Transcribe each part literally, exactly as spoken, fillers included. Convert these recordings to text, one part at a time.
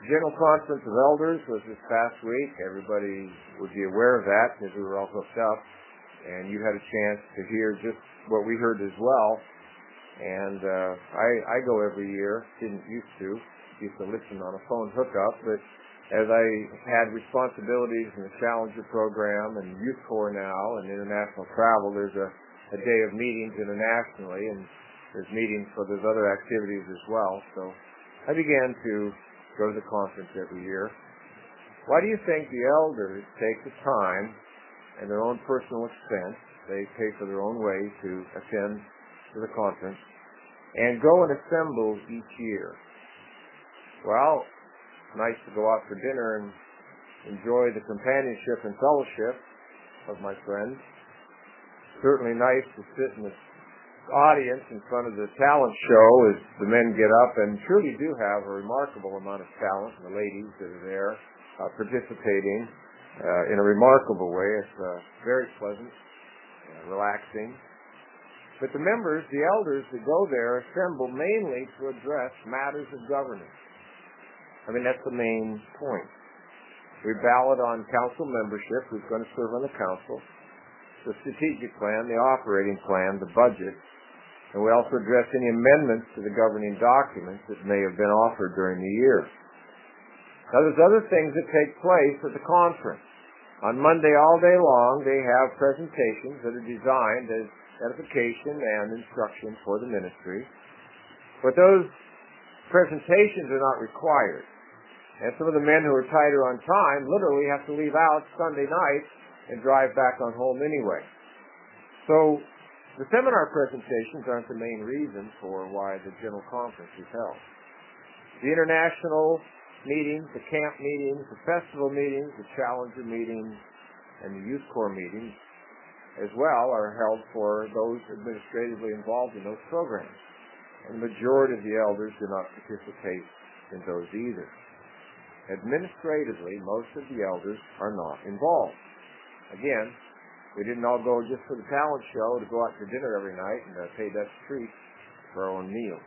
General Conference of Elders was this past week. Everybody would be aware of that because we were all hooked up. And you had a chance to hear just what we heard as well. And uh, I, I go every year. Didn't used to. Used to listen on a phone hookup. But as I had responsibilities in the Challenger program and Youth Corps now and international travel, there's a, a day of meetings internationally. And there's meetings for those other activities as well. So I began to go to the conference every year. Why do you think the elders take the time and their own personal expense, they pay for their own way to attend to the conference, and go and assemble each year? Well, nice to go out for dinner and enjoy the companionship and fellowship of my friends. Certainly nice to sit in the audience in front of the talent show as the men get up and truly do have a remarkable amount of talent, and the ladies that are there uh, participating uh, in a remarkable way. It's uh, very pleasant, uh, relaxing. But the members, the elders that go there, assemble mainly to address matters of governance. I mean, that's the main point. We ballot on council membership, who's going to serve on the council, the strategic plan, the operating plan, the budget, and we also address any amendments to the governing documents that may have been offered during the year. Now, there's other things that take place at the conference. On Monday all day long, they have presentations that are designed as edification and instruction for the ministry. But those presentations are not required. And some of the men who are tighter on time literally have to leave out Sunday night and drive back on home anyway. So the seminar presentations aren't the main reason for why the General Conference is held. The international meetings, the camp meetings, the festival meetings, the Challenger meetings, and the Youth Corps meetings as well are held for those administratively involved in those programs. And the majority of the elders do not participate in those either. Administratively, most of the elders are not involved. Again, we didn't all go just for the talent show to go out for dinner every night and uh, pay Dutch treats for our own meals.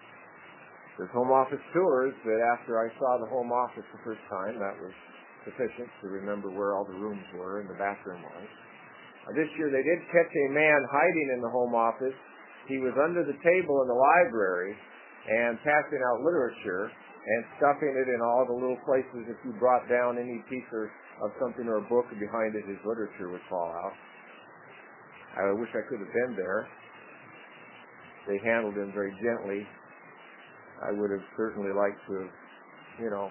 There's home office tours, but after I saw the home office the first time, that was sufficient to remember where all the rooms were and the bathroom was. Uh, this year they did catch a man hiding in the home office. He was under the table in the library and passing out literature and stuffing it in all the little places. If you brought down any piece of of something or a book, and behind it his literature would fall out. I wish I could have been there. They handled him very gently. I would have certainly liked to have, you know,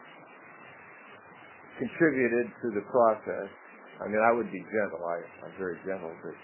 contributed to the process. I mean, I would be gentle. I, I'm very gentle, but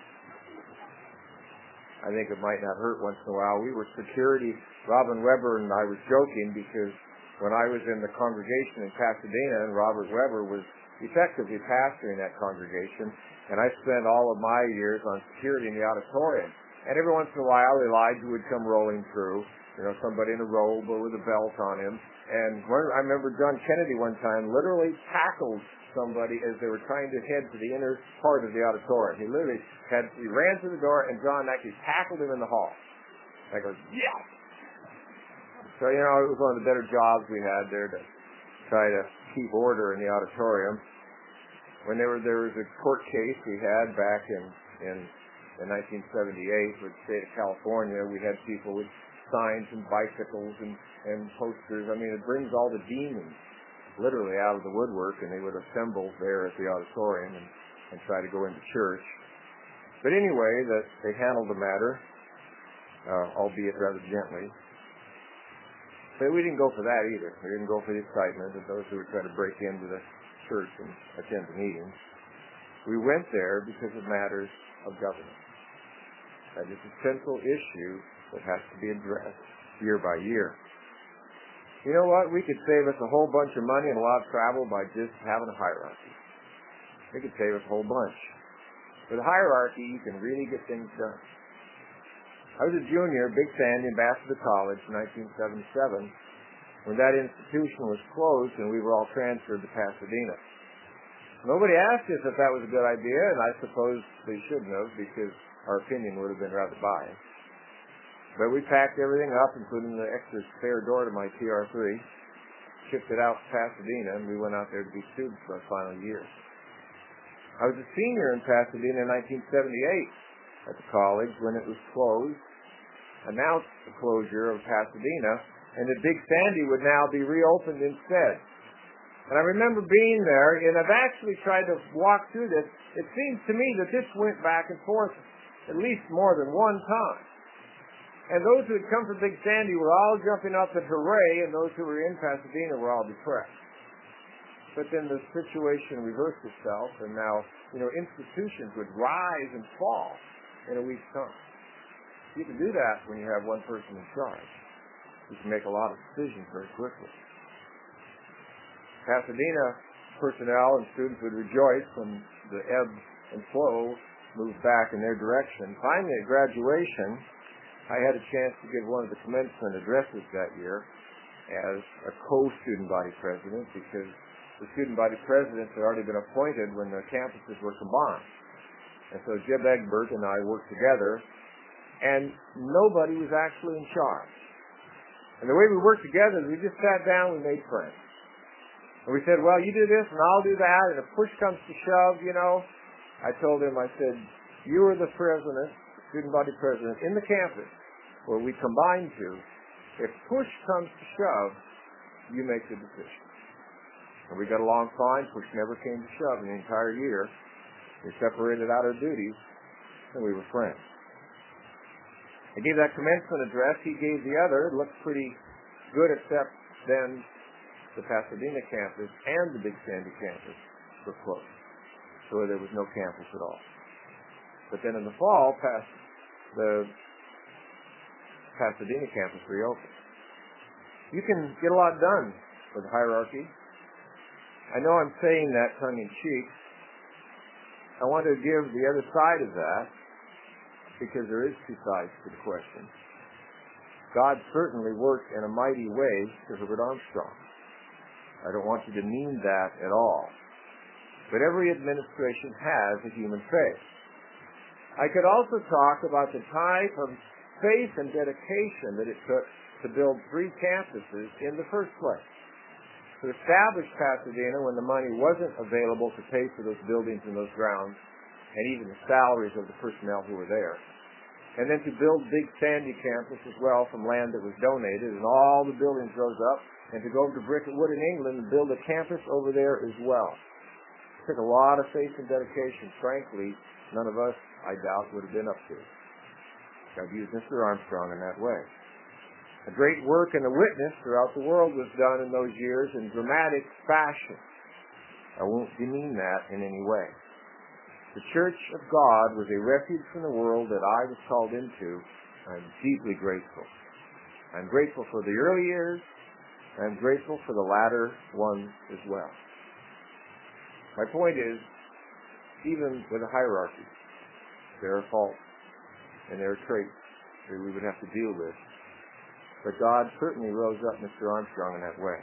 I think it might not hurt once in a while. We were security. Robin Weber and I was joking because when I was in the congregation in Pasadena, and Robert Weber was effectively pastoring that congregation, and I spent all of my years on security in the auditorium. And every once in a while, Elijah would come rolling through, you know, somebody in a robe or with a belt on him. And one, I remember John Kennedy one time literally tackled somebody as they were trying to head to the inner part of the auditorium. He literally had, he ran through the door, and John actually tackled him in the hall. I go, yeah! So, you know, it was one of the better jobs we had there to try to keep order in the auditorium. When there, were, there was a court case we had back in, in, in nineteen seventy-eight with the state of California, we had people with signs and bicycles and, and posters. I mean, it brings all the demons literally out of the woodwork, and they would assemble there at the auditorium and, and try to go into church. But anyway, that they handled the matter, uh, albeit rather gently. But we didn't go for that either. We didn't go for the excitement of those who were trying to break into the church and attend the meetings. We went there because of matters of government. That is a central issue that has to be addressed year by year. You know what? We could save us a whole bunch of money and a lot of travel by just having a hierarchy. We could save us a whole bunch. With a hierarchy, you can really get things done. I was a junior, Big Sandy, Ambassador College in nineteen seventy-seven, when that institution was closed and we were all transferred to Pasadena. Nobody asked us if that was a good idea, and I suppose they shouldn't have, because our opinion would have been rather biased. But we packed everything up, including the extra spare door to my T R three, shipped it out to Pasadena, and we went out there to be students for our final year. I was a senior in Pasadena in nineteen seventy-eight at the college when it was closed, announced the closure of Pasadena, and that Big Sandy would now be reopened instead. And I remember being there, and I've actually tried to walk through this. It seems to me that this went back and forth at least more than one time. And those who had come from Big Sandy were all jumping up at hooray, and those who were in Pasadena were all depressed. But then the situation reversed itself, and now, you know, institutions would rise and fall in a week's time. You can do that when you have one person in charge. You can make a lot of decisions very quickly. Pasadena personnel and students would rejoice when the ebb and flow moved back in their direction. Finally, at graduation, I had a chance to give one of the commencement addresses that year as a co-student body president, because the student body presidents had already been appointed when the campuses were combined. And so Jeb Egbert and I worked together, and nobody was actually in charge. And the way we worked together is we just sat down, we made friends. And we said, well, you do this and I'll do that, and if push comes to shove, you know, I told him, I said, you are the president, student body president, in the campus where we combine to. If push comes to shove, you make the decision. And we got along fine. Push never came to shove in the entire year. We separated out our duties, and we were friends. I gave that commencement address. He gave the other. It looked pretty good, except then the Pasadena campus and the Big Sandy campus were closed. So there was no campus at all. But then in the fall, past the Pasadena campus reopened. You can get a lot done with hierarchy. I know I'm saying that tongue-in-cheek. I want to give the other side of that, because there is two sides to the question. God certainly worked in a mighty way to Herbert Armstrong. I don't want you to mean that at all. But every administration has a human face. I could also talk about the type of faith and dedication that it took to build three campuses in the first place. To establish Pasadena when the money wasn't available to pay for those buildings and those grounds, and even the salaries of the personnel who were there. And then to build Big Sandy campus as well from land that was donated, and all the buildings rose up, and to go over to Bricket Wood in England and build a campus over there as well. It took a lot of faith and dedication. Frankly, none of us, I doubt, would have been up to it. God used Mister Armstrong in that way. A great work and a witness throughout the world was done in those years in dramatic fashion. I won't demean that in any way. The Church of God was a refuge from the world that I was called into. I'm deeply grateful. I'm grateful for the early years. I'm grateful for the latter ones as well. My point is, even with a hierarchy, there are faults and there are traits that we would have to deal with. But God certainly rose up Mister Armstrong in that way.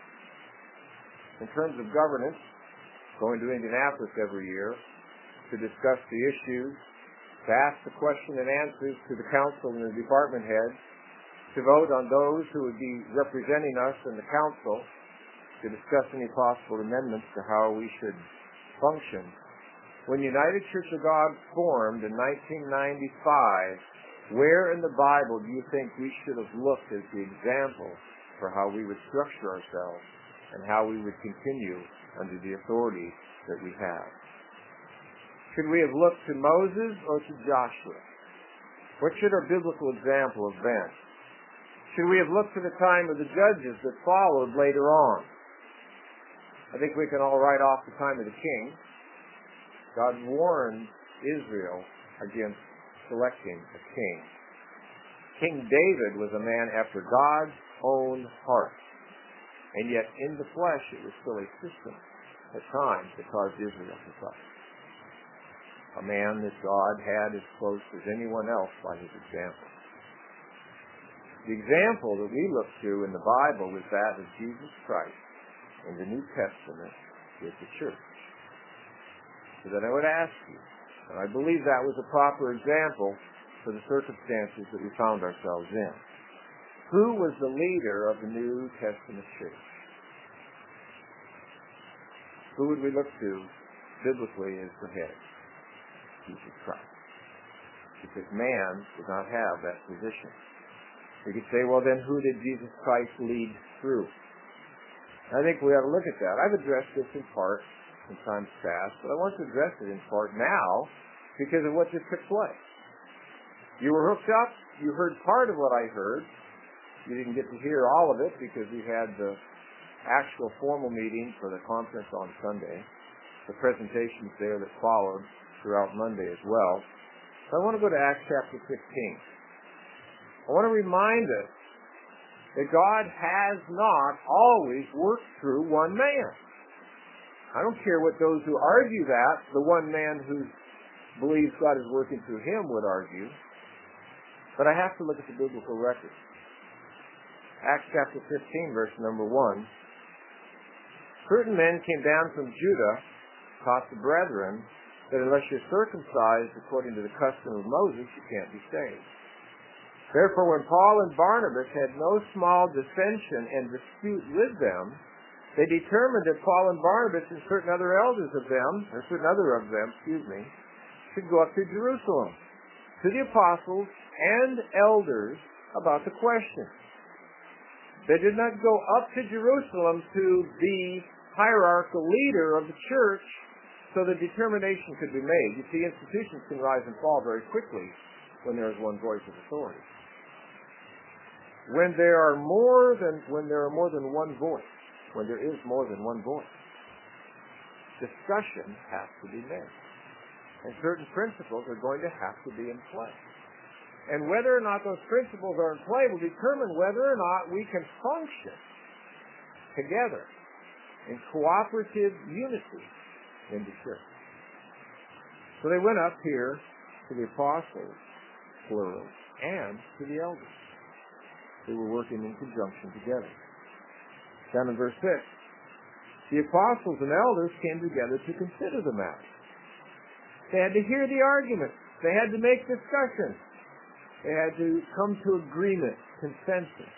In terms of governance, going to Indianapolis every year to discuss the issues, to ask the question and answers to the council and the department heads, to vote on those who would be representing us in the council, to discuss any possible amendments to how we should function. When United Church of God formed in nineteen ninety-five, where in the Bible do you think we should have looked as the example for how we would structure ourselves and how we would continue under the authority that we have? Should we have looked to Moses or to Joshua? What should our biblical example have been? Should we have looked to the time of the judges that followed later on? I think we can all write off the time of the king. God warned Israel against selecting a king. King David was a man after God's own heart. And yet in the flesh it was still a system at times that caused Israel to suffer. A man that God had as close as anyone else by his example. The example that we look to in the Bible was that of Jesus Christ in the New Testament with the church. So then I would ask you, and I believe that was a proper example for the circumstances that we found ourselves in. Who was the leader of the New Testament church? who would we look to biblically as the head? Jesus Christ. Because man does not have that position. We could say, well, then who did Jesus Christ lead through? I think we ought to look at that. I've addressed this in part in times past, but I want to address it in part now because of what just took place. You were hooked up. You heard part of what I heard. You didn't get to hear all of it because we had the actual formal meeting for the conference on Sunday, the presentations there that followed throughout Monday as well. So I want to go to Acts chapter fifteen. I want to remind us that God has not always worked through one man. I don't care what those who argue that, the one man who believes God is working through him would argue, but I have to look at the biblical record. Acts chapter fifteen, verse number one. Certain men came down from Judah, taught the brethren that unless you're circumcised according to the custom of Moses, you can't be saved. Therefore, when Paul and Barnabas had no small dissension and dispute with them, they determined that Paul and Barnabas and certain other elders of them, or certain other of them, excuse me, should go up to Jerusalem, to the apostles and elders about the question. They did not go up to Jerusalem to the hierarchical leader of the church so that determination could be made. You see, institutions can rise and fall very quickly when there is one voice of authority. When there are more than when there are more than one voice, when there is more than one voice, discussion has to be made. And certain principles are going to have to be in play. And whether or not those principles are in play will determine whether or not we can function together in cooperative unity in the church. So they went up here to the apostles, plural, and to the elders. They were working in conjunction together. Down in verse six, the apostles and elders came together to consider the matter. They had to hear the argument. They had to make discussion. They had to come to agreement, consensus.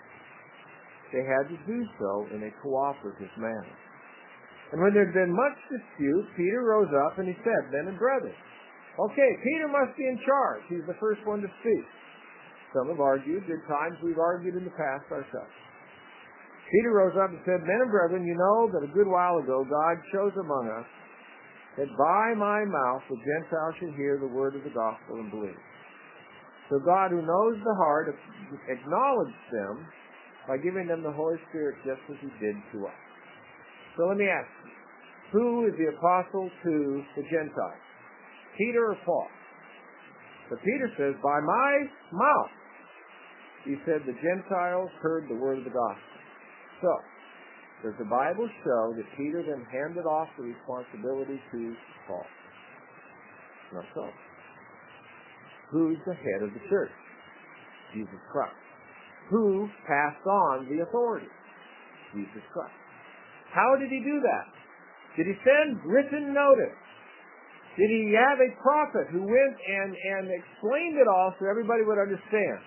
They had to do so in a cooperative manner. And when there had been much dispute, Peter rose up and he said, men and brethren, okay, Peter must be in charge. He's the first one to speak. Some have argued. At times we've argued in the past ourselves. Peter rose up and said, men and brethren, you know that a good while ago God chose among us that by my mouth the Gentiles should hear the word of the gospel and believe. So God, who knows the heart, acknowledged them by giving them the Holy Spirit just as he did to us. So let me ask you, who is the apostle to the Gentiles? Peter or Paul? But Peter says, by my mouth, he said the Gentiles heard the word of the gospel. So, does the Bible show that Peter then handed off the responsibility to Paul? Not so. Who's the head of the church? Jesus Christ. Who passed on the authority? Jesus Christ. How did he do that? Did he send written notice? Did he have a prophet who went and, and explained it all so everybody would understand?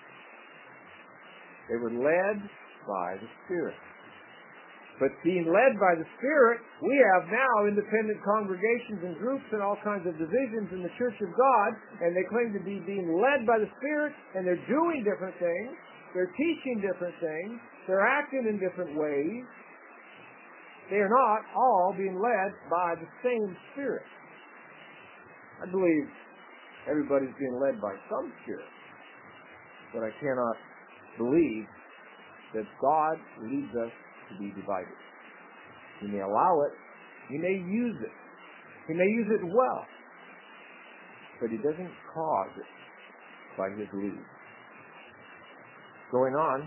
They were led by the Spirit. But being led by the Spirit, we have now independent congregations and groups and all kinds of divisions in the Church of God, and they claim to be being led by the Spirit, and they're doing different things, they're teaching different things, they're acting in different ways. They are not all being led by the same Spirit. I believe everybody's being led by some Spirit, but I cannot believe that God leads us to be divided. He may allow it. He may use it. He may use it well. But he doesn't cause it by his lead. Going on,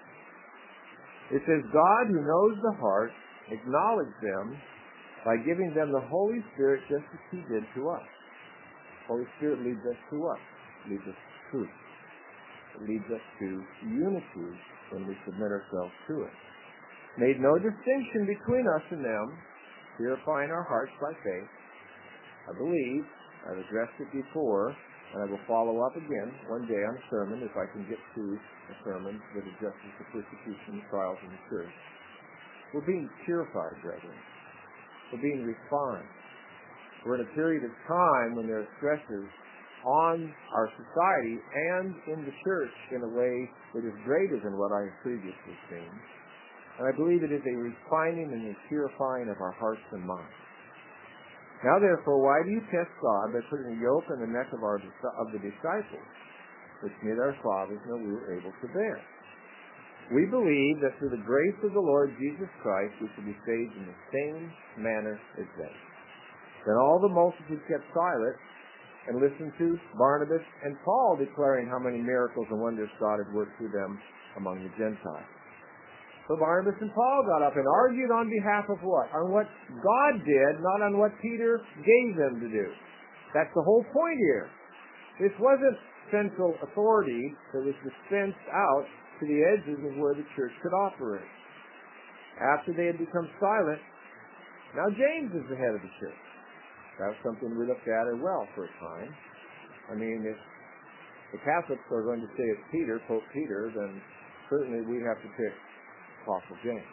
it says, God who knows the heart acknowledged them by giving them the Holy Spirit just as he did to us. Holy Spirit leads us to us. Leads us to truth. It leads us to unity when we submit ourselves to it. Made no distinction between us and them, purifying our hearts by faith. I believe, I've addressed it before, and I will follow up again one day on a sermon, if I can get to a sermon that addresses the persecution and trials in the church. We're being purified, brethren. We're being refined. We're in a period of time when there are stresses on our society and in the church in a way that is greater than what I have previously seen. And I believe it is a refining and a purifying of our hearts and minds. Now therefore, why do you test God by putting a yoke on the neck of, our, of the disciples, which neither our fathers nor we were able to bear? We believe that through the grace of the Lord Jesus Christ we should be saved in the same manner as they. Then all the multitude kept silent and listened to Barnabas and Paul declaring how many miracles and wonders God had worked through them among the Gentiles. So Barnabas and Paul got up and argued on behalf of what? On what God did, not on what Peter gave them to do. That's the whole point here. This wasn't central authority that was dispensed out to the edges of where the church could operate. After they had become silent, now James is the head of the church. That's something we looked at as well for a time. I mean, if the Catholics are going to say it's Peter, Pope Peter, then certainly we have to pick Apostle James.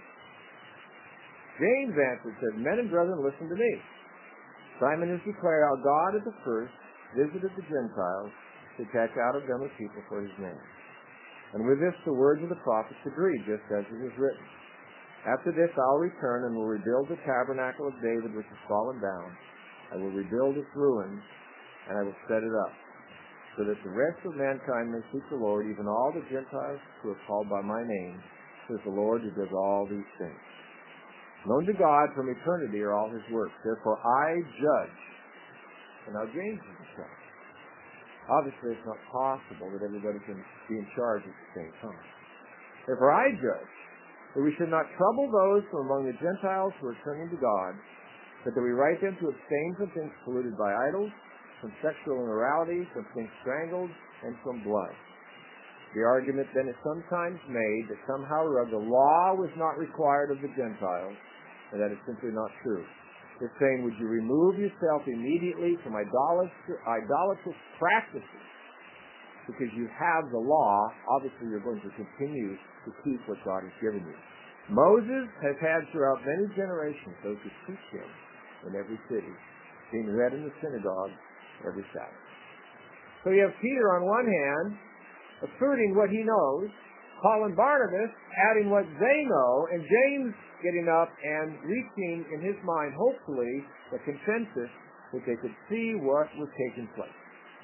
James answered, said, Men and brethren, listen to me. Simon has declared how God at the first visited the Gentiles to catch out of them a people for his name. And with this the words of the prophets agreed, just as it is written. After this I'll return and will rebuild the tabernacle of David which is fallen down. I will rebuild its ruins, and I will set it up, so that the rest of mankind may seek the Lord, even all the Gentiles who are called by my name, says the Lord who does all these things. Known to God from eternity are all his works. Therefore I judge. And now James is in charge. Obviously it's not possible that everybody can be in charge at the same time. Therefore I judge that we should not trouble those from among the Gentiles who are turning to God, but that we write them to abstain from things polluted by idols, from sexual immorality, from things strangled, and from blood. The argument then is sometimes made that somehow or other the law was not required of the Gentiles, and that is simply not true. It's saying, would you remove yourself immediately from idolatr- idolatrous practices? Because you have the law, obviously you're going to continue to keep what God has given you. Moses has had throughout many generations those who teach him in every city, being read in the synagogue every Sabbath. So you have Peter on one hand, asserting what he knows, Paul and Barnabas adding what they know, and James getting up and reaching in his mind, hopefully, the consensus that they could see what was taking place.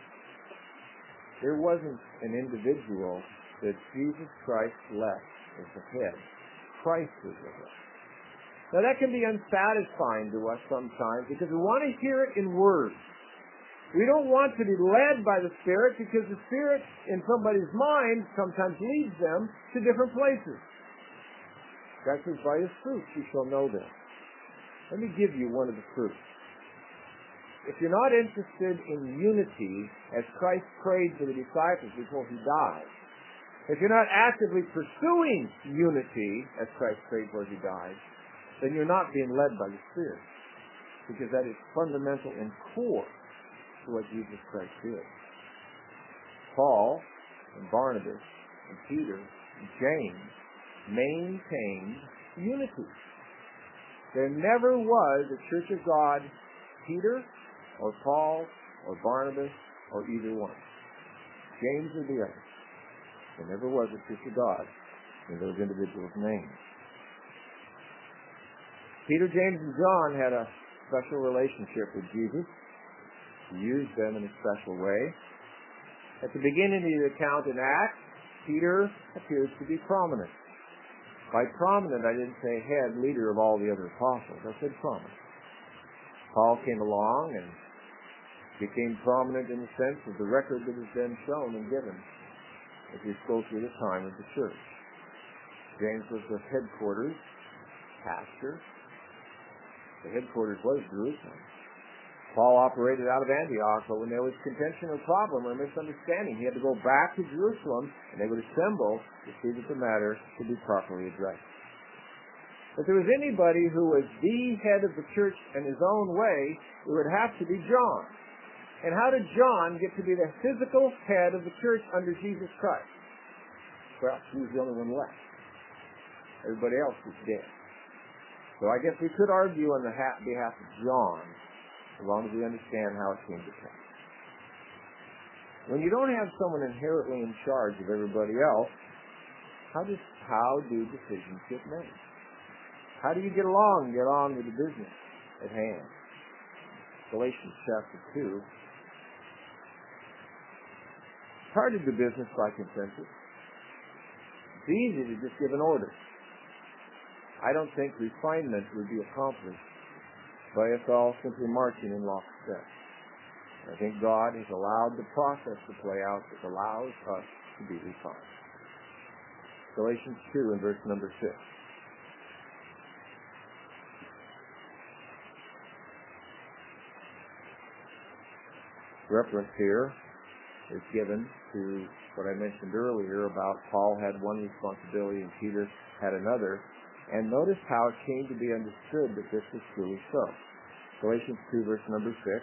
There wasn't an individual that Jesus Christ left as the head. Christ was the head. Now that can be unsatisfying to us sometimes because we want to hear it in words. We don't want to be led by the Spirit because the Spirit in somebody's mind sometimes leads them to different places. God says, by his fruits you shall know them. Let me give you one of the fruits. If you're not interested in unity as Christ prayed for the disciples before he died, if you're not actively pursuing unity as Christ prayed before he died, then you're not being led by the Spirit, because that is fundamental and core to what Jesus Christ did. Paul and Barnabas and Peter and James maintained unity. There never was a Church of God, Peter or Paul or Barnabas or either one. James or the other. There never was a Church of God in those individuals' names. Peter, James, and John had a special relationship with Jesus. He used them in a special way. At the beginning of the account in Acts, Peter appears to be prominent. By prominent, I didn't say head, leader of all the other apostles. I said prominent. Paul came along and became prominent in the sense of the record that has been shown and given as we go through the time of the church. James was the headquarters pastor. The headquarters was Jerusalem. Paul operated out of Antioch, but when there was contention or problem or misunderstanding, he had to go back to Jerusalem, and they would assemble to see that the matter could be properly addressed. If there was anybody who was the head of the church in his own way, it would have to be John. And how did John get to be the physical head of the church under Jesus Christ? Well, he was the only one left. Everybody else was dead. So I guess we could argue on the behalf of John, as long as we understand how it came to pass. When you don't have someone inherently in charge of everybody else, how does how do decisions get made? How do you get along, get on with the business at hand? Galatians chapter two. It's hard to do business by consensus. It's easy to just give an order. I don't think refinement would be accomplished by us all simply marching in lockstep. I think God has allowed the process to play out that allows us to be refined. Galatians two and verse number six. Reference here is given to what I mentioned earlier about Paul had one responsibility and Peter had another. And notice how it came to be understood that this was truly so. Galatians two, verse number six.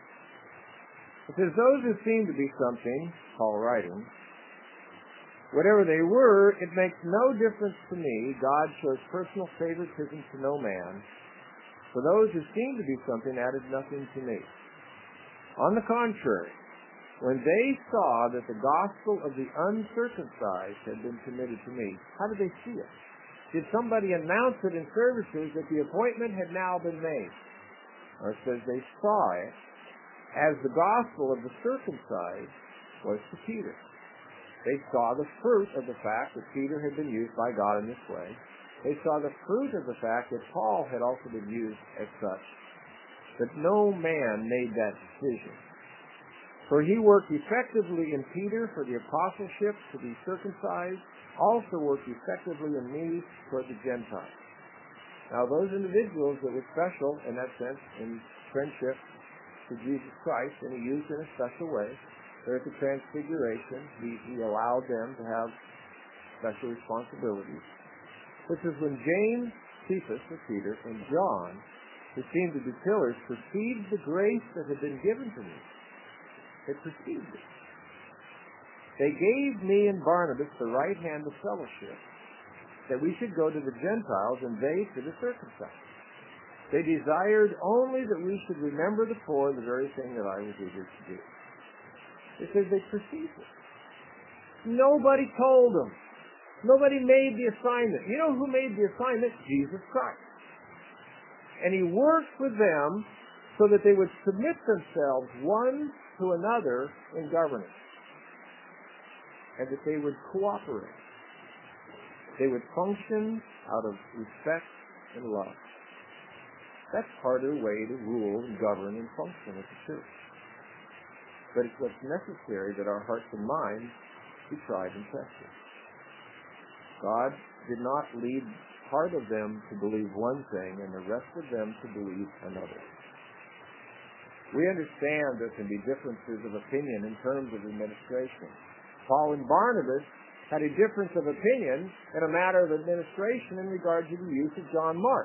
It says, those who seem to be something, Paul writing, whatever they were, it makes no difference to me. God shows personal favoritism to no man. For those who seem to be something added nothing to me. On the contrary, when they saw that the gospel of the uncircumcised had been committed to me, how did they see it? Did somebody announce it in services that the appointment had now been made? Or it says they saw it as the gospel of the circumcised was to Peter. They saw the fruit of the fact that Peter had been used by God in this way. They saw the fruit of the fact that Paul had also been used as such. But no man made that decision. For he worked effectively in Peter for the apostleship to be circumcised, also worked effectively in me toward the Gentiles. Now those individuals that were special in that sense, in friendship to Jesus Christ, and he used in a special way, there at the Transfiguration, he, he allowed them to have special responsibilities. This is when James, Cephas, or Peter, and John, who seemed to be pillars, perceived the grace that had been given to me. They perceived it. They gave me and Barnabas the right hand of fellowship, that we should go to the Gentiles and they to the circumcised. They desired only that we should remember the poor, the very thing that I was eager to do. It says they perceived it. Nobody told them. Nobody made the assignment. You know who made the assignment? Jesus Christ. And he worked with them so that they would submit themselves one to another in governance. And that they would cooperate. They would function out of respect and love. That's part of the way to rule and govern and function as a church. But it's what's necessary that our hearts and minds be tried and tested. God did not lead part of them to believe one thing and the rest of them to believe another. We understand there can be differences of opinion in terms of administration. Paul and Barnabas had a difference of opinion in a matter of administration in regard to the use of John Mark.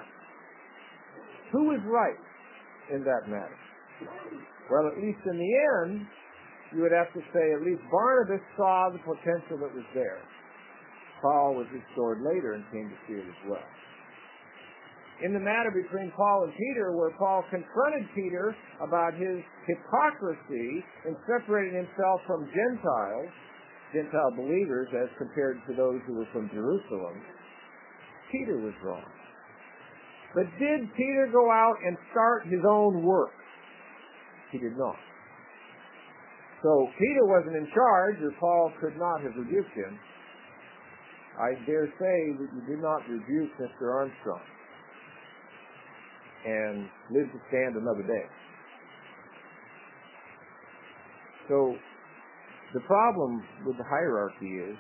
Who was right in that matter? Well, at least in the end, you would have to say at least Barnabas saw the potential that was there. Paul was restored later and came to see it as well. In the matter between Paul and Peter, where Paul confronted Peter about his hypocrisy in separating himself from Gentiles, Gentile believers as compared to those who were from Jerusalem, Peter was wrong. But did Peter go out and start his own work? He did not. So Peter wasn't in charge, or Paul could not have rebuked him. I dare say that you did not rebuke Mister Armstrong and live to stand another day. So the problem with the hierarchy is,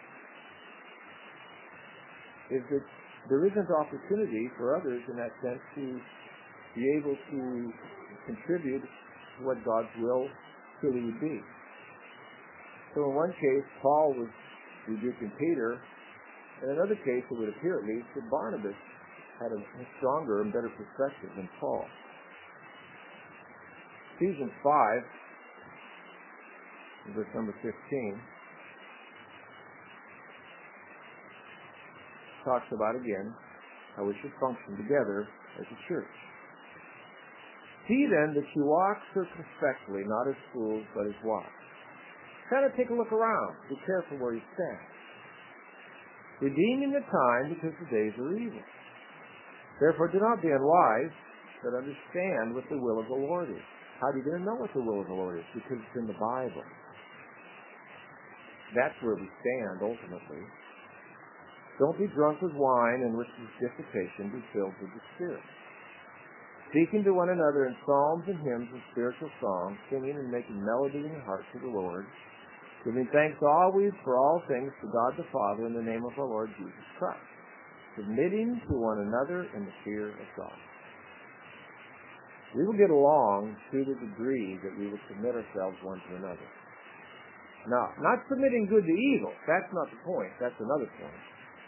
is that there isn't opportunity for others in that sense to be able to contribute to what God's will truly would be. So in one case, Paul was rebuking Peter. In another case, it would appear at least that Barnabas had a stronger and better perspective than Paul. Ephesians five, verse number fifteen, talks about again how we should function together as a church. See then that you walk circumspectly, not as fools, but as wise. Kind of take a look around. Be careful where you stand. Redeeming the time, because the days are evil. Therefore do not be unwise, but understand what the will of the Lord is. How do you going to know what the will of the Lord is? Because it's in the Bible. That's where we stand, ultimately. Don't be drunk with wine, in which is dissipation. Be filled with the Spirit. Speaking to one another in psalms and hymns and spiritual songs, singing and making melody in your heart to the Lord, giving thanks always for all things to God the Father in the name of our Lord Jesus Christ, submitting to one another in the fear of God. We will get along to the degree that we will submit ourselves one to another. Now, not submitting good to evil. That's not the point. That's another point.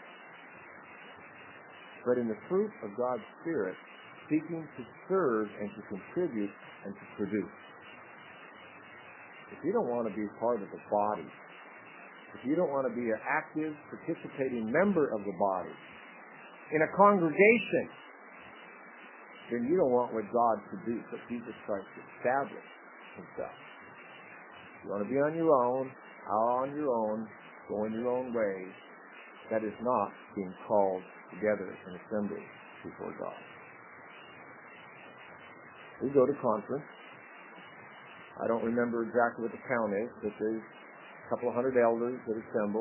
But in the fruit of God's Spirit, seeking to serve and to contribute and to produce. If you don't want to be part of the body, if you don't want to be an active, participating member of the body, in a congregation, then you don't want what God produced, what Jesus Christ established himself. You want to be on your own, out on your own, going your own way. That is not being called together in assembly before God. We go to conference. I don't remember exactly what the count is, but there's a couple of hundred elders that assemble.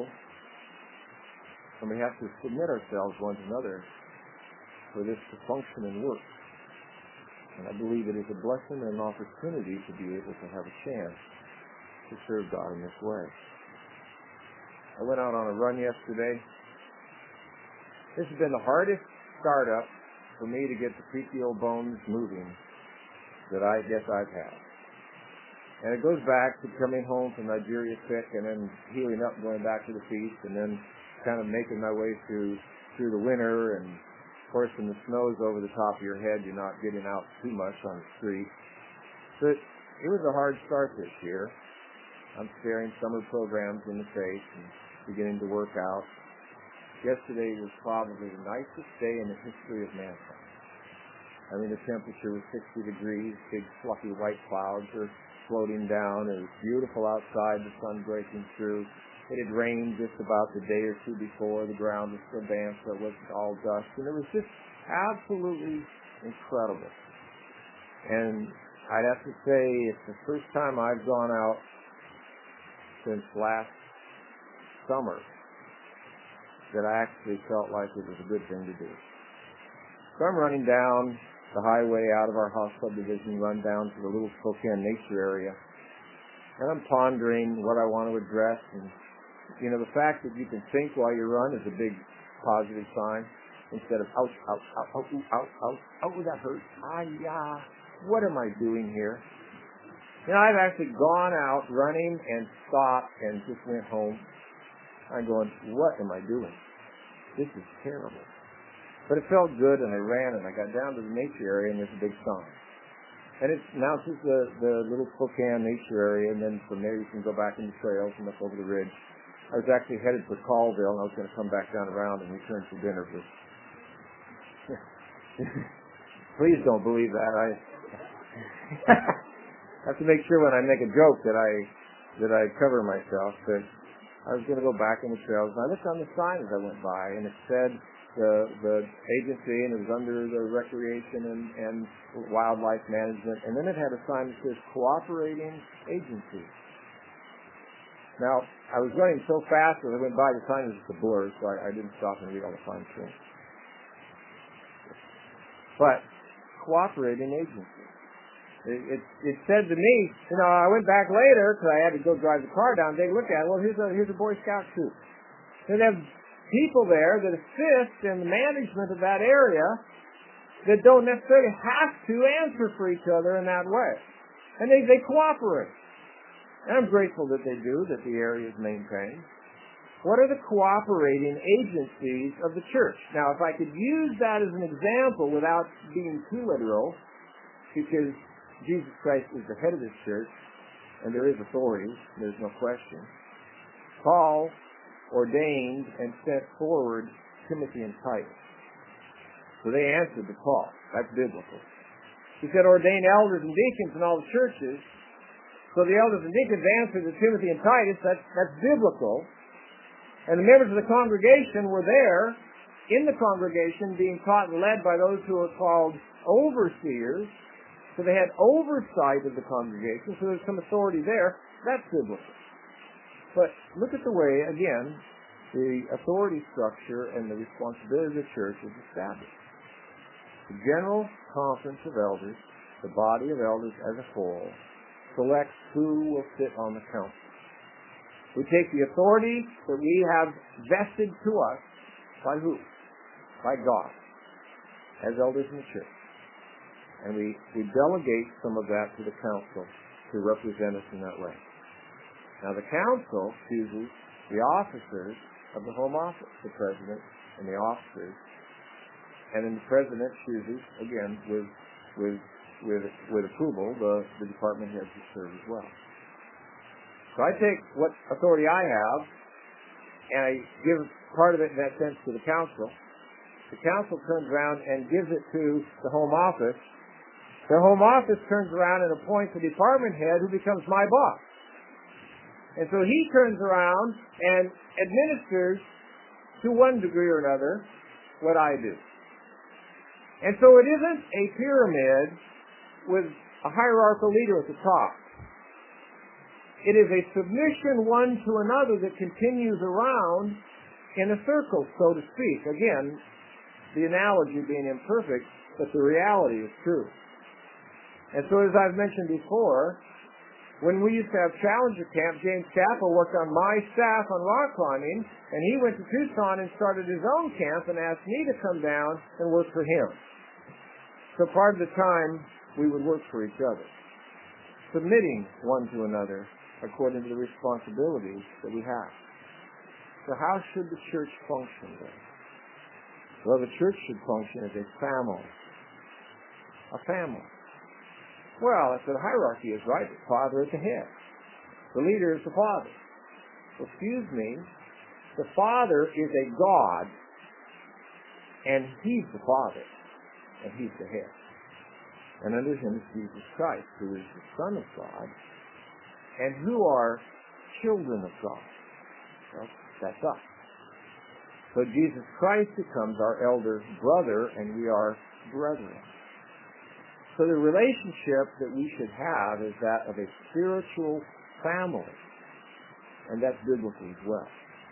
And we have to submit ourselves one to another for this to function and work. And I believe it is a blessing and an opportunity to be able to have a chance to serve God in this way. I went out on a run yesterday. This has been the hardest startup for me to get the creaky old bones moving that I guess I've had. And it goes back to coming home from Nigeria sick and then healing up and going back to the feast and then kind of making my way through through the winter. And of course when the snow's over the top of your head, you're not getting out too much on the street. But it was a hard start this year. I'm staring summer programs in the face and beginning to work out. Yesterday was probably the nicest day in the history of mankind. I mean, the temperature was sixty degrees, big fluffy white clouds are floating down. It was beautiful outside, the sun breaking through. It had rained just about the day or two before. The ground was still damp, so it wasn't all dust. And it was just absolutely incredible. And I'd have to say it's the first time I've gone out since last summer that I actually felt like it was a good thing to do. So I'm running down the highway out of our house subdivision, run down to the little Spokane nature area, and I'm pondering what I want to address. And you know, the fact that you can think while you run is a big positive sign, instead of ouch, ouch, ouch, ouch, ouch, ouch, ouch, that hurts. Ah, yeah, what am I doing here? You know, I've actually gone out running and stopped and just went home. I'm going, what am I doing? This is terrible. But it felt good, and I ran, and I got down to the nature area, and there's a big sign. And it announces the, the little Spokane nature area, and then from there you can go back into trails and up over the ridge. I was actually headed for Colville, and I was going to come back down around and return for dinner. But please don't believe that. I have to make sure when I make a joke that I that I cover myself. But I was going to go back in the trails, and I looked on the sign as I went by, and it said the the agency, and it was under the Recreation and, and Wildlife Management, and then it had a sign that says Cooperating Agency. Now, I was running so fast as I went by, the sign was just a blur, so I, I didn't stop and read all the fine print. But, Cooperating Agency. It, it, it said to me, you know, I went back later, because I had to go drive the car down and take a look at it. Well, here's a, here's a Boy Scout troop. They have people there that assist in the management of that area that don't necessarily have to answer for each other in that way. And they, they cooperate. And I'm grateful that they do, that the area is maintained. What are the cooperating agencies of the church? Now, if I could use that as an example without being too literal, because Jesus Christ is the head of this church, and there is authority, there's no question. Paul ordained and sent forward Timothy and Titus. So they answered the call. That's biblical. He said, ordain elders and deacons in all the churches. So the elders and deacons answered to Timothy and Titus. That's, that's biblical. And the members of the congregation were there in the congregation being taught and led by those who are called overseers. So they had oversight of the congregation. So there's some authority there. That's biblical. But look at the way, again, the authority structure and the responsibility of the church is established. The General Conference of Elders, the body of elders as a whole, selects who will sit on the council. We take the authority that we have vested to us by who? By God, as elders in the church. And we, we delegate some of that to the council to represent us in that way. Now the council chooses the officers of the home office, the president and the officers. And then the president chooses, again, with with with with approval, the, the department heads who serve as well. So I take what authority I have, and I give part of it in that sense to the council. The council turns around and gives it to the home office. The home office turns around and appoints a department head who becomes my boss. And so he turns around and administers, to one degree or another, what I do. And so it isn't a pyramid with a hierarchical leader at the top. It is a submission one to another that continues around in a circle, so to speak. Again, the analogy being imperfect, but the reality is true. And so as I've mentioned before, when we used to have Challenger Camp, James Chappell worked on my staff on rock climbing, and he went to Tucson and started his own camp and asked me to come down and work for him. So part of the time, we would work for each other, submitting one to another according to the responsibilities that we have. So how should the church function then? Well, the church should function as a family. A family. Well, that's what hierarchy is, right? The father is the head. The leader is the father. Well, excuse me. The father is a God, and he's the father, and he's the head. And under him is Jesus Christ, who is the Son of God, and who are children of God. Well, that's us. So Jesus Christ becomes our elder brother, and we are brethren. So the relationship that we should have is that of a spiritual family. And that's biblical as well.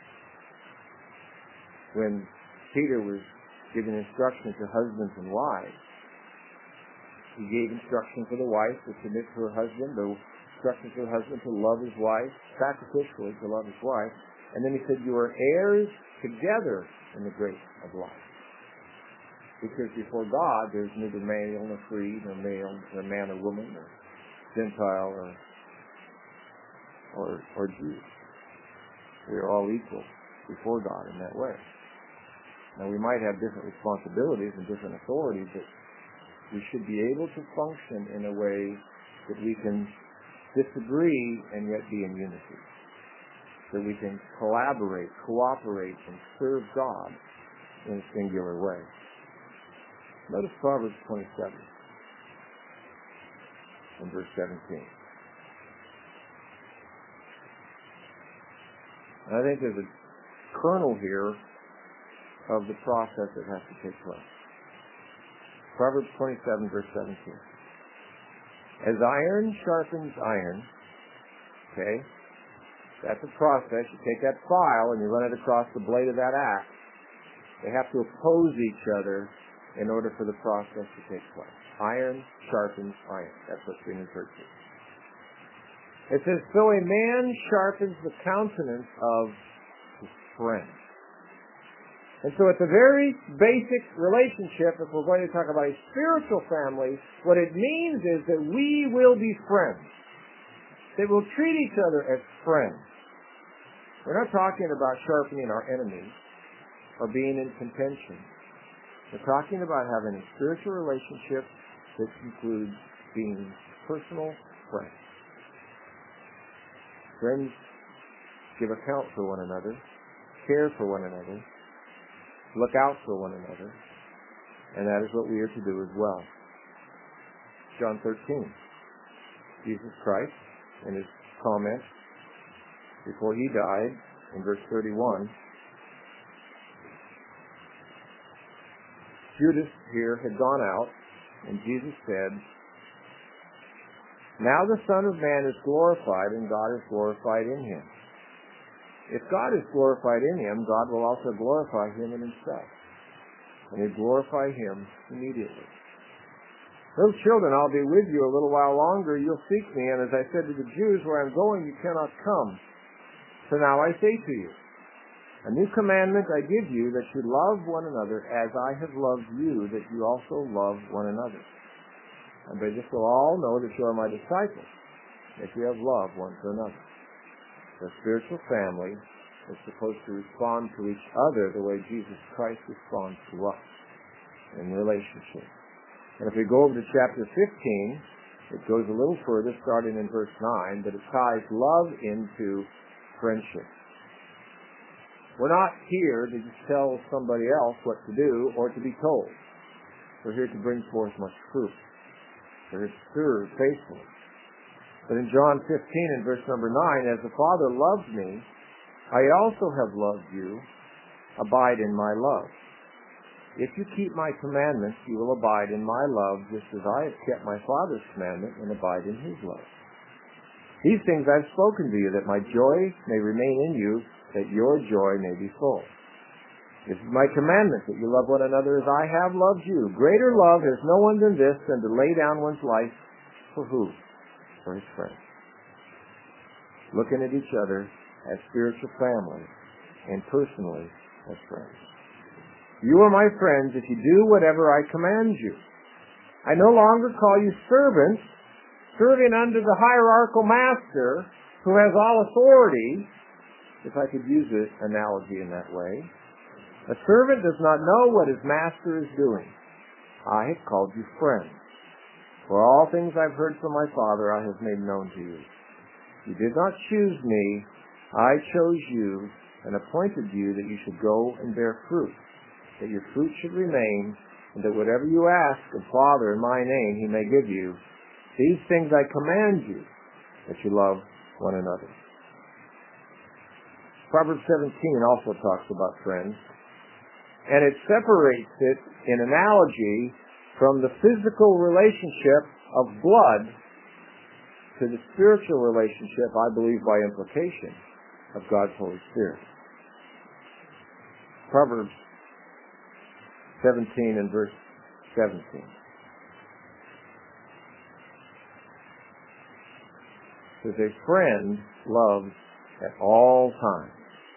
When Peter was giving instructions to husbands and wives, he gave instruction for the wife to submit to her husband, the instruction for the husband to love his wife, sacrificially to love his wife. And then he said, you are heirs together in the grace of life. Because before God, there's neither male nor free, nor male, nor man or woman, or Gentile, or or, or Jew. We are all equal before God in that way. Now, we might have different responsibilities and different authorities, but we should be able to function in a way that we can disagree and yet be in unity. That we can collaborate, cooperate, and serve God in a singular way. Notice Proverbs twenty-seven and verse seventeen. And I think there's a kernel here of the process that has to take place. Proverbs twenty-seven, verse seventeen. As iron sharpens iron, okay, that's a process. You take that file and you run it across the blade of that axe. They have to oppose each other in order for the process to take place. Iron sharpens iron. That's what's being referred to. It says, so a man sharpens the countenance of his friend. And so it's a very basic relationship. If we're going to talk about a spiritual family, what it means is that we will be friends. That we'll treat each other as friends. We're not talking about sharpening our enemies or being in contention. We're talking about having a spiritual relationship that includes being personal friends. Friends give account for one another, care for one another, look out for one another, And that is what we are to do as well. John thirteen. Jesus Christ, in his comment before he died, in verse thirty-one, Judas here had gone out, and Jesus said, "Now the Son of Man is glorified, and God is glorified in him." If God is glorified in him, God will also glorify him in himself. And he'll glorify him immediately. "Little children, I'll be with you a little while longer. You'll seek me, and as I said to the Jews, where I'm going, you cannot come. So now I say to you, a new commandment I give you, that you love one another as I have loved you, that you also love one another. And by this will all know that you are my disciples, if you have love one to another." The spiritual family is supposed to respond to each other the way Jesus Christ responds to us in relationship. And if we go over to chapter fifteen, it goes a little further, starting in verse nine, but it ties love into friendship. We're not here to just tell somebody else what to do or to be told. We're here to bring forth much fruit. We're here to serve faithfully. But in John fifteen and verse number nine, "As the Father loved me, I also have loved you. Abide in my love. If you keep my commandments, you will abide in my love, just as I have kept my Father's commandment and abide in his love. These things I've spoken to you, that my joy may remain in you, that your joy may be full. This is my commandment, that you love one another as I have loved you. Greater love has no one than this, than to lay down one's life for who? For his friends." Looking at each other as spiritual family and personally as friends. "You are my friends if you do whatever I command you. I no longer call you servants, serving under the hierarchical master who has all authority," if I could use an analogy in that way. "A servant does not know what his master is doing. I have called you friends. For all things I've heard from my Father I have made known to you. You did not choose me, I chose you and appointed you that you should go and bear fruit, that your fruit should remain, and that whatever you ask the Father in my name he may give you. These things I command you, that you love one another." Proverbs seventeen also talks about friends, and it separates it in analogy from the physical relationship of blood to the spiritual relationship, I believe by implication, of God's Holy Spirit. Proverbs seventeen and verse seventeen. It says, "A friend loves at all times."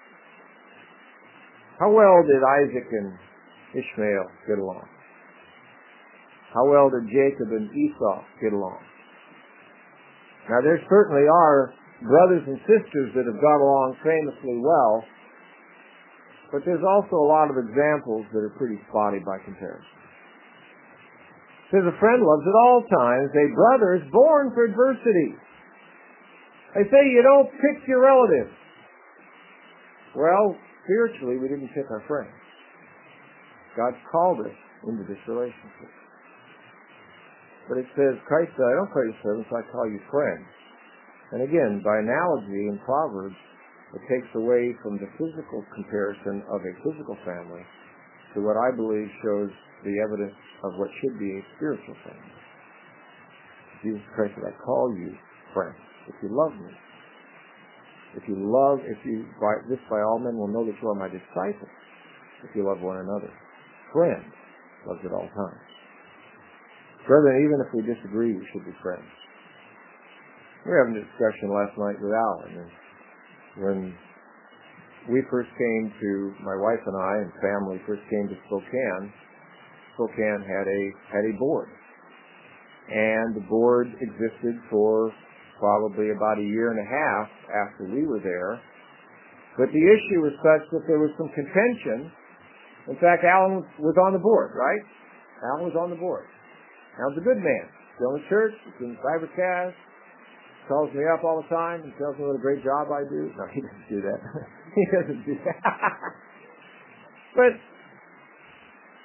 How well did Isaac and Ishmael get along? How well did Jacob and Esau get along? Now, there certainly are brothers and sisters that have got along famously well, but there's also a lot of examples that are pretty spotty by comparison. It says, "A friend loves at all times. A brother is born for adversity." They say you don't pick your relatives. Well, spiritually, we didn't pick our friends. God's called us into this relationship. But it says, Christ said, "I don't call you servants, I call you friends." And again, by analogy in Proverbs, it takes away from the physical comparison of a physical family to what I believe shows the evidence of what should be a spiritual family. Jesus Christ said, "I call you friends, if you love me. If you love, if you, by this by all men will know that you are my disciples, if you love one another." Friend loves at all times. Brethren, even if we disagree, we should be friends. We were having a discussion last night with Alan, and when we first came to, my wife and I and family first came to Spokane, Spokane had a had a board. And the board existed for probably about a year and a half after we were there. But the issue was such that there was some contention. In fact, Alan was on the board, right? Alan was on the board. Alan's a good man. Still in church, he's in Cybercast, calls me up all the time and tells me what a great job I do. No, he doesn't do that. He doesn't do that. But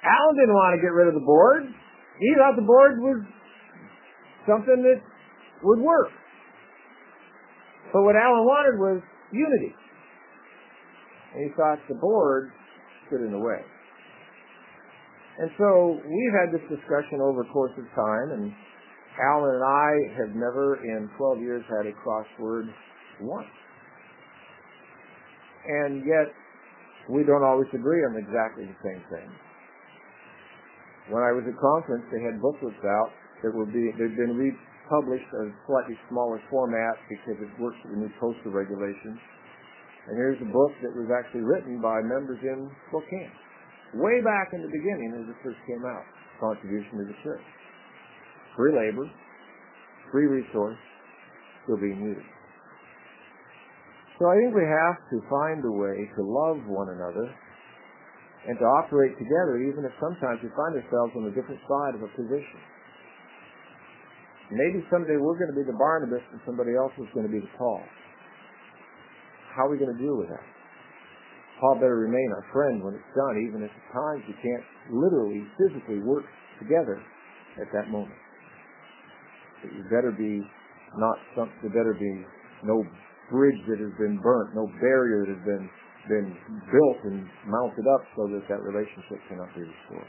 Alan didn't want to get rid of the board. He thought the board was something that would work. But what Alan wanted was unity. And he thought the board stood in the way. And so we've had this discussion over the course of time, and Alan and I have never in twelve years had a crossword once. And yet, we don't always agree on exactly the same thing. When I was at conference, they had booklets out that were being, they'd been republished in a slightly smaller format because it works with the new postal regulations. And here's a book that was actually written by members in Spokane, way back in the beginning as it first came out, Contribution to the Church. Free labor, free resource, still being used. So I think we have to find a way to love one another and to operate together, even if sometimes we find ourselves on a different side of a position. Maybe someday we're going to be the Barnabas and somebody else is going to be the Paul. How are we going to deal with that? Paul better remain our friend when it's done, even if at times we can't literally, physically work together at that moment. It better be not some, there better be no bridge that has been burnt, no barrier that has been been built and mounted up so that that relationship cannot be restored.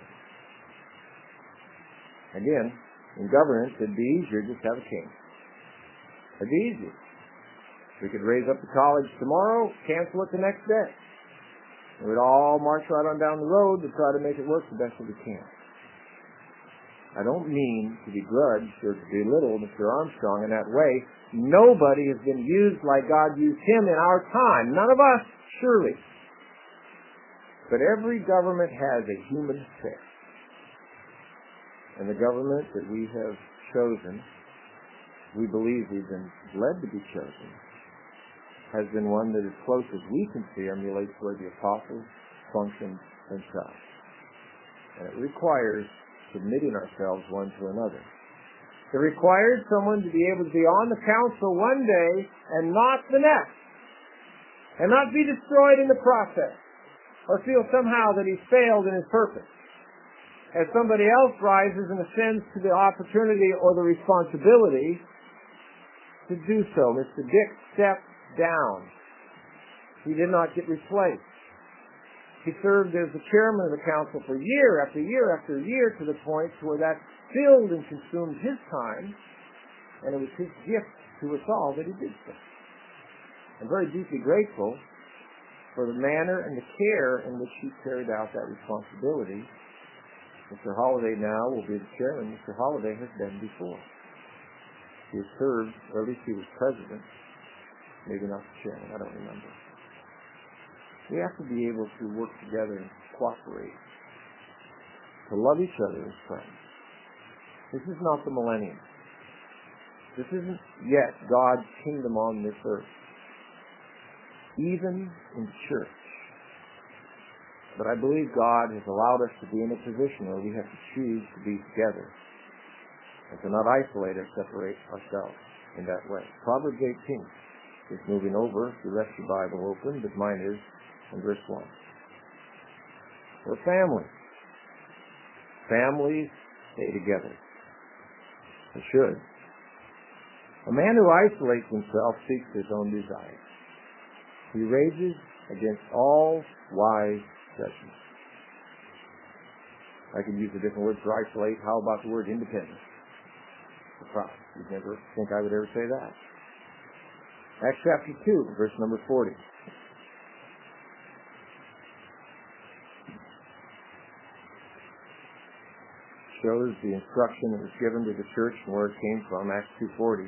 Again, in governance, it'd be easier just to have a king. It'd be easier. We could raise up the college tomorrow, cancel it the next day. And we'd all march right on down the road to try to make it work the best that we can. I don't mean to begrudge or to belittle Mister Armstrong in that way. Nobody has been used like God used him in our time. None of us, surely. But every government has a human face. And the government that we have chosen, we believe we've been led to be chosen, has been one that, as close as we can see, emulates the way the apostles functioned themselves. And it requires submitting ourselves one to another. It requires someone to be able to be on the council one day and not the next, and not be destroyed in the process, or feel somehow that he's failed in his purpose, as somebody else rises and ascends to the opportunity or the responsibility to do so. Mister Dick stepped down. He did not get replaced. He served as the chairman of the council for year after year after year to the point where that filled and consumed his time, and it was his gift to us all that he did so. I'm very deeply grateful for the manner and the care in which he carried out that responsibility. Mister Holliday now will be the chairman. Mister Holliday has been before. He has served, or at least he was president, maybe not the chairman, I don't remember. We have to be able to work together and cooperate, to love each other as friends. This is not the millennium. This isn't yet God's kingdom on this earth, even in church. But I believe God has allowed us to be in a position where we have to choose to be together and to not isolate or separate ourselves in that way. Proverbs eighteen is moving over. If you left your Bible open, but mine is in verse one. We're family. Families stay together. They should. A man who isolates himself seeks his own desires. He rages against all wise judgment. I could use a different word for isolate. How about the word independent? Surprise. You'd never think I would ever say that. Acts chapter two, verse number forty. Shows the instruction that was given to the church and where it came from, Acts two forty.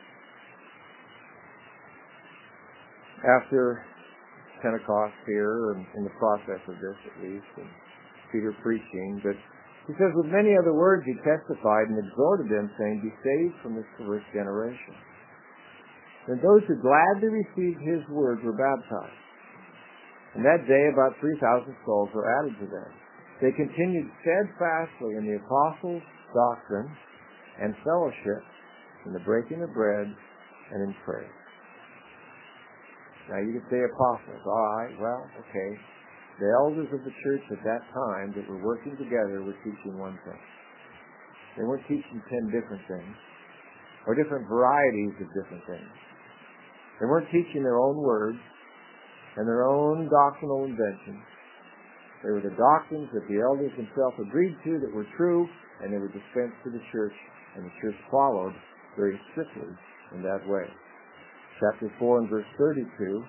After Pentecost here, and in the process of this at least, and Peter preaching, but he says, with many other words he testified and exhorted them, saying, be saved from this perverse generation. And those who gladly received his word were baptized. And that day about three thousand souls were added to them. They continued steadfastly in the apostles' doctrine and fellowship, in the breaking of bread, and in prayer. Now you could say apostles. All right, well, okay. the elders of the church at that time that were working together were teaching one thing. They weren't teaching ten different things, or different varieties of different things. They weren't teaching their own words and their own doctrinal inventions. They were the doctrines that the elders themselves agreed to that were true, and they were dispensed to the church, and the church followed very strictly in that way. Chapter four and verse thirty-two,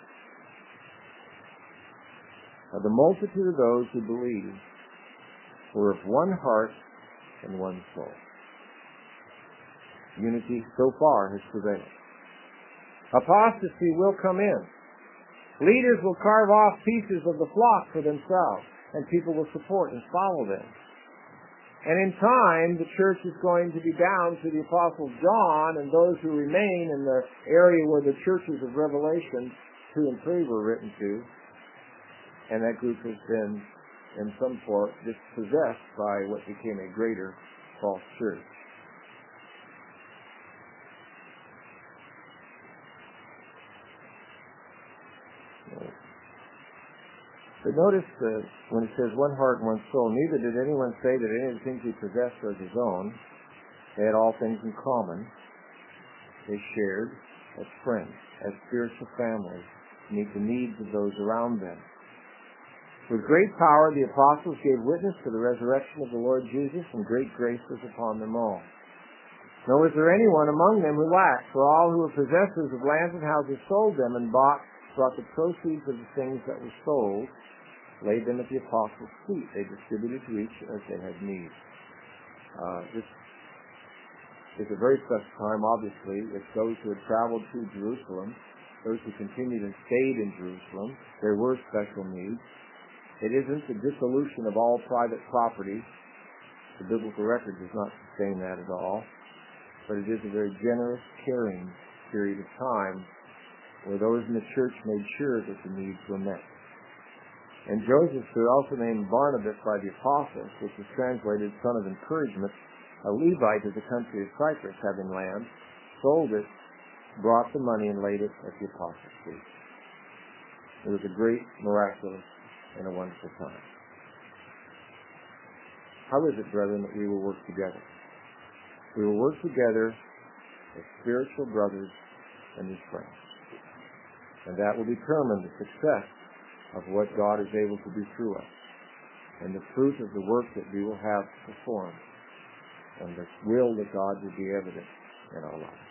"Now the multitude of those who believed were of one heart and one soul." Unity so far has prevailed. Apostasy will come in. Leaders will carve off pieces of the flock for themselves, and people will support and follow them. And in time, the church is going to be down to the Apostle John and those who remain in the area where the churches of Revelation two and three were written to. And that group has been, in some form, dispossessed by what became a greater false church. But notice that when it says one heart and one soul, neither did anyone say that any of the things he possessed was his own. They had all things in common. They shared as friends, as spiritual families, to meet the needs of those around them. With great power, the apostles gave witness to the resurrection of the Lord Jesus, and great grace was upon them all. Nor was there anyone among them who lacked, for all who were possessors of lands and houses sold them and bought, brought the proceeds of the things that were sold, laid them at the apostles' feet. They distributed to each as they had need. Uh, this is a very special time, obviously. It's those who had traveled to Jerusalem, those who continued and stayed in Jerusalem. There were special needs. It isn't the dissolution of all private property. The biblical record does not sustain that at all. But it is a very generous, caring period of time where those in the church made sure that the needs were met. And Joseph, who also named Barnabas by the apostles, which is translated son of encouragement, a Levite of the country of Cyprus, having land, sold it, brought the money, and laid it at the apostles' feet. It was a great, miraculous, and a wonderful time. How is it, brethren, that we will work together? We will work together as spiritual brothers and as friends. And that will determine the success of what God is able to do through us, and the fruit of the work that we will have performed, and the will that God will be evident in our lives.